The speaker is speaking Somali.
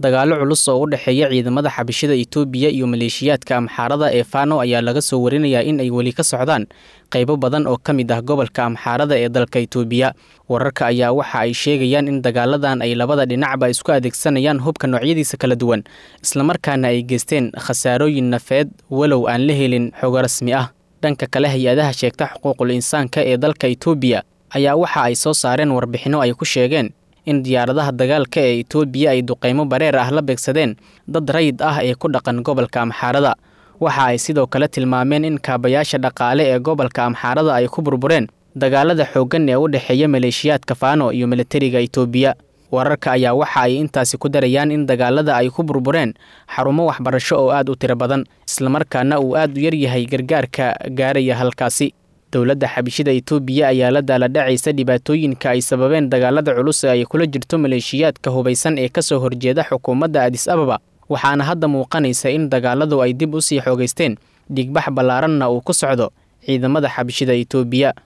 dagaalo culus oo u dhaxeeya ciidamada xabashida Itoobiya iyo maleeshiyaadka Amxaarada ee Faano ayaa laga soo warinayaa in ay wali ka socdaan qaybo badan oo kamid ah gobolka Amxaarada ee dalka Itoobiya. Wararka ayaa waxa ay sheegayaan in dagaaladan ay labada dhinacba isku adeegsanayaan hubka noocyadiisa kala duwan, isla markaana ay geysteen khasaarooyin nafeed walow aan la helin xog rasmi ah. Dhanka kale, hay'adaha sheegta xuquuqul insaanka ee dalka Itoobiya ayaa waxa ay soo saareen warbixino ay ku sheegeen in diyaaradaha dagaalka ee Itoobiya ay duqeymo bareer ah la beegsadeen dad rayid ah ee ku dhaqan gobolka Amxaarada. Waxa ay sidoo kale tilmaameen in kaabayaasha dhaqaale ee gobolka Amxaarada ay ku burbureen dagaalada xooggan ee u dhaxeeya maleeshiyaadka Faano iyo militariga Itoobiya. Wararka ayaa waxa ay intaasi ku darayaan in dagaalada ay ku burbureen xarumo waxbarasho oo aad u tiro badan, isla markaana uu aad u yar yahay gargaarka gaaraya halkaasi. Dowladda xabashida Itoobiya ayaa la daaladhacaysa dhibaatooyinka ay sababeen dagaalada culus ee ay kula jirto maleeshiyaadka hubeysan ee ka soo horjeeda xukuumadda Addis Ababa, waxaana hadda muuqanaysa in dagaaladu ay dib u sii xoogeysteen, dhigbax ballaaranna uu ku socdo ciidamada xabashida Itoobiya.